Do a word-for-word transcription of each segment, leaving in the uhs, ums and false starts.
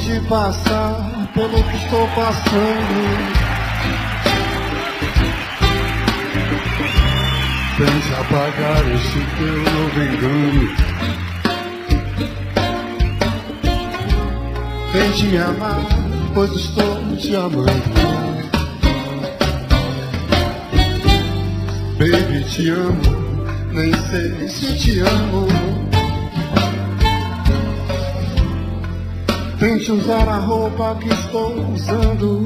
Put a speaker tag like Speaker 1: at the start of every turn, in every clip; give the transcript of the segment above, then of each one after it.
Speaker 1: Tente passar pelo que estou passando. Tente apagar esse teu novo engano. Tente me amar, pois estou te amando. Baby, te amo, nem sei se te amo. Tente usar a roupa que estou usando.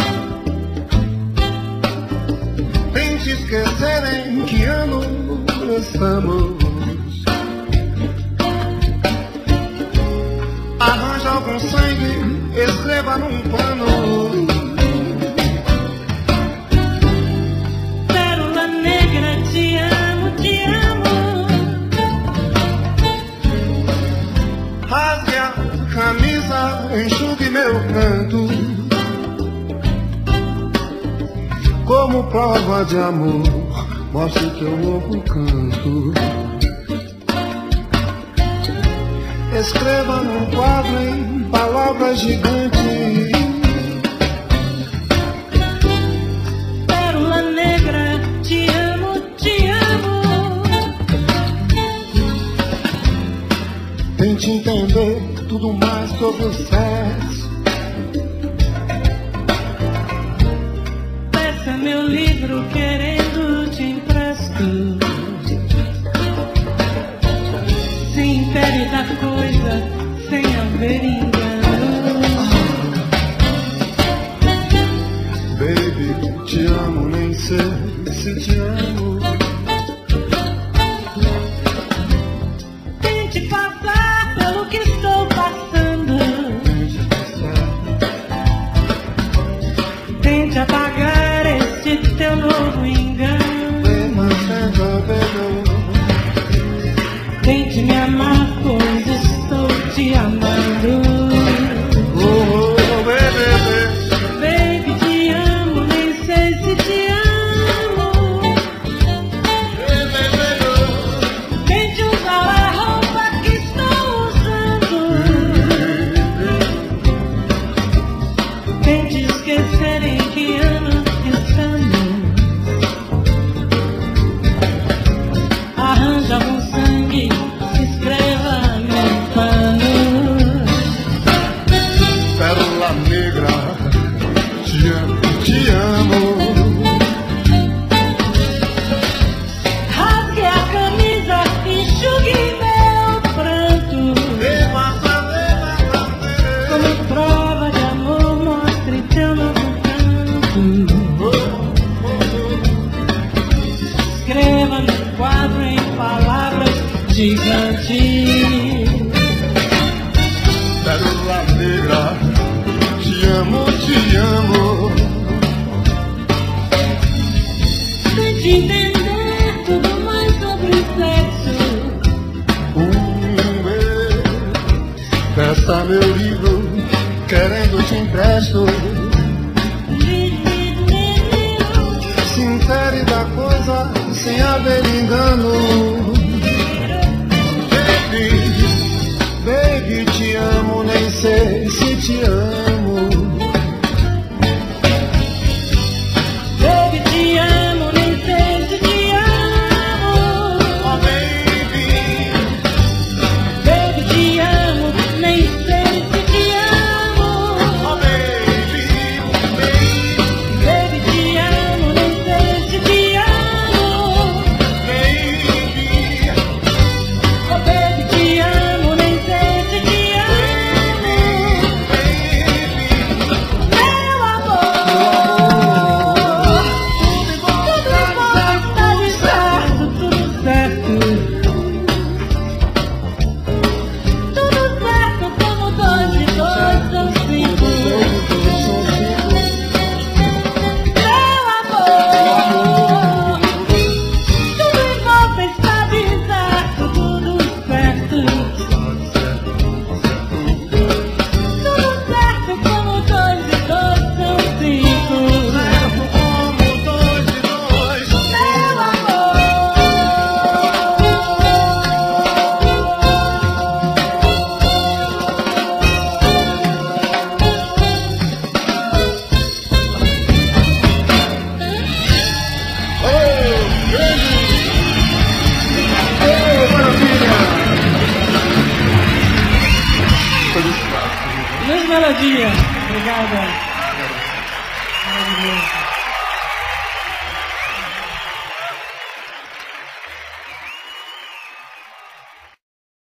Speaker 1: Tente esquecer em que ano estamos. Arranja algum sangue, escreva num pano.
Speaker 2: Pérola negra, te amo, te amo.
Speaker 1: Rasgue a camisa, enxugue meu canto. Como prova de amor, mostre teu novo canto. Escreva num quadro em palavras gigantes.
Speaker 2: Pérola negra, te amo, te amo.
Speaker 1: Tente entender tudo mais sobre o sexo.
Speaker 2: Peça meu livro, querendo te empresto. Se impede da coisa, sem haver engano.
Speaker 1: Baby, te amo, nem sei se te amo.
Speaker 2: Tente passar pelo que estou passando. Tente apagar esse teu novo engano. Tente me amar, pois estou te amando.
Speaker 1: Oh, oh, baby,
Speaker 2: Baby, te amo, nem sei se te amo. Tente usar a roupa que estou usando. Tente esquecer em que ano estamos. Arranja um sangue, escreva no pano.
Speaker 1: pérola negra, te amo, te amo.
Speaker 2: Rasgue a camisa, enxugue meu pranto. Como prova de amor, mostre teu novo canto. Escreva no quadro em palavras gigantes.
Speaker 1: Pérola negra, te amo, te amo.
Speaker 2: Tente entender tudo mais sobre o sexo.
Speaker 1: Um beijo, peça meu livro, querendo te empresto. Se insere da coisa, sem haver engano. Baby, baby, te amo, nem sei se te amo.
Speaker 2: Baby, te amo, nem sei se te amo.
Speaker 1: Oh, baby,
Speaker 2: Baby, te amo, nem sei se te amo.
Speaker 1: oh, baby, baby,
Speaker 2: Baby, te amo, nem sei se te amo.
Speaker 1: baby.
Speaker 2: Oh, baby, te amo, nem sei se te amo. melodia. Obrigada. Maravilhoso.